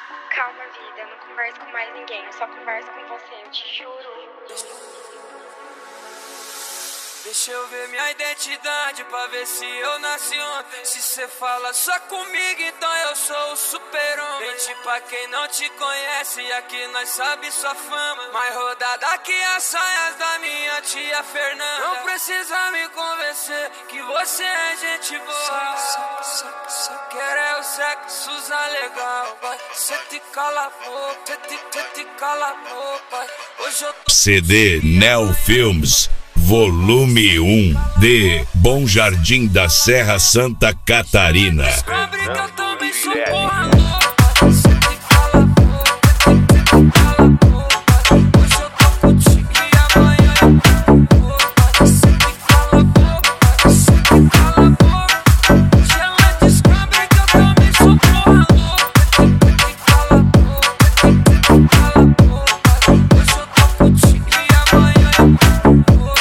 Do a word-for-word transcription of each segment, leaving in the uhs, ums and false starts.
Calma, vida, eu não converso com mais ninguém, eu só converso com você, eu te juro. Deixa eu ver minha identidade pra ver se eu nasci ontem. Se cê fala só comigo, então eu sou o super-homem. Mente pra quem não te conhece, aqui nós sabe sua fama. Mais rodada que as saias da minha tia Fernanda. Não precisa me convencer que você é gente boa. Só, só, só quero é o sexo legal, vai. Cê te cala a boca, cê te, cê te cala a boca. Hoje eu tô... C D Neo Films Volume um de Bom Jardim da Serra, Santa Catarina. Descobre que eu também sou porra louca. Cê te cala a boca, cê te cala a boca. Hoje eu tô contigo e amanhã eu tô com outra. Cê te cala a boca, cê te cala a boca. Hoje ela descobre que eu também sou porra louca. Cê te cala a boca, cê te cala a boca. Hoje eu tô contigo e amanhã eu tô com outra.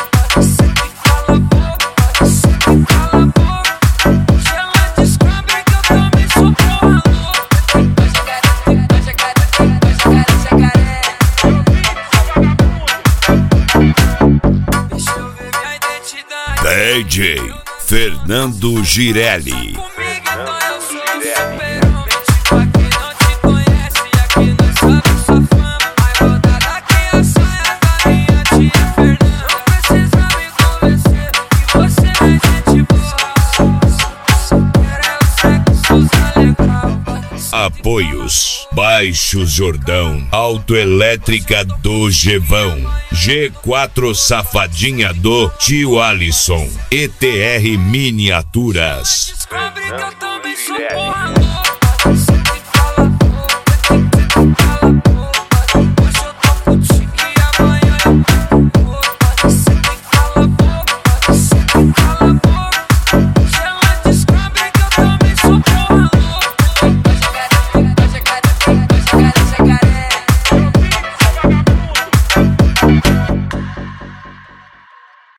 D J Fernando Girelli. Apoios: Baixo Jordão, Autoelétrica do Gevão, G quatro Safadinha do Tio Alisson, E T R Miniaturas. Descobre que eu também sou porra